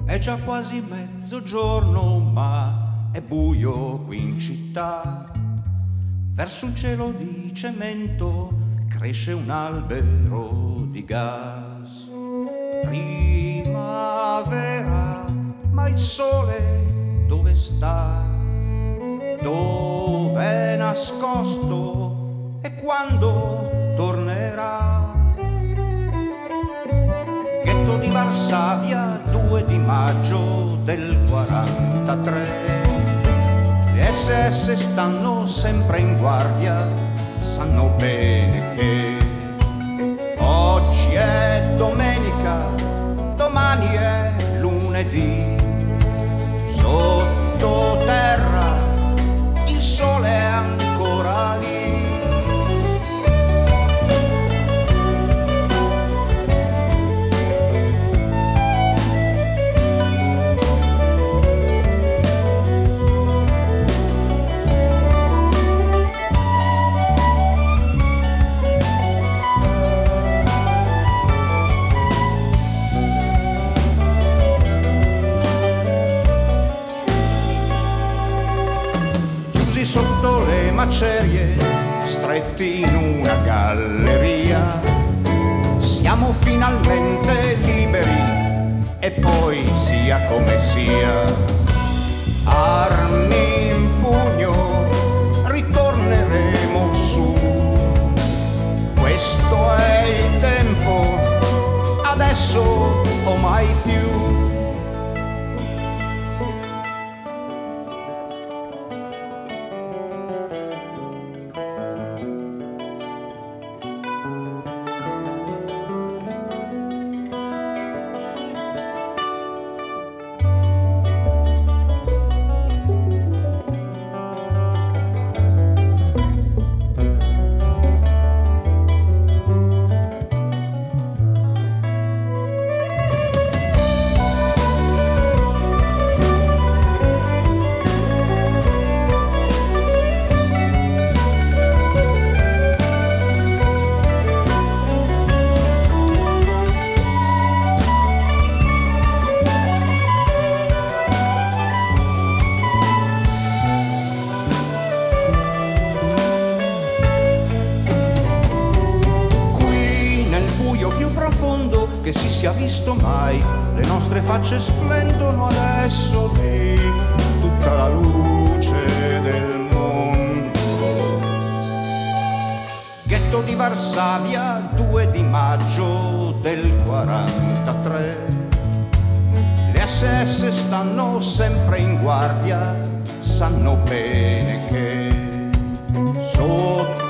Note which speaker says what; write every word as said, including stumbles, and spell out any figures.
Speaker 1: È già quasi mezzogiorno, ma è buio qui in città. Verso un cielo di cemento cresce un albero di gas. Primavera, ma il sole dove sta? Dov'è nascosto e quando tornerà? Ghetto di Varsavia, due di maggio del quarantatré. Le esse esse stanno sempre in guardia, sanno bene che oggi è domenica, domani è lunedì. Sottoterra il sole è ancora lì. Sotto le macerie, stretti in una galleria, siamo finalmente liberi e poi sia come sia, armi in pugno, ritorneremo su. Questo è il tempo, adesso o mai più. Che si sia visto mai, le nostre facce splendono adesso lì, tutta la luce del mondo. Ghetto di Varsavia, due di maggio del quarantatré. Le esse esse stanno sempre in guardia, sanno bene che sotto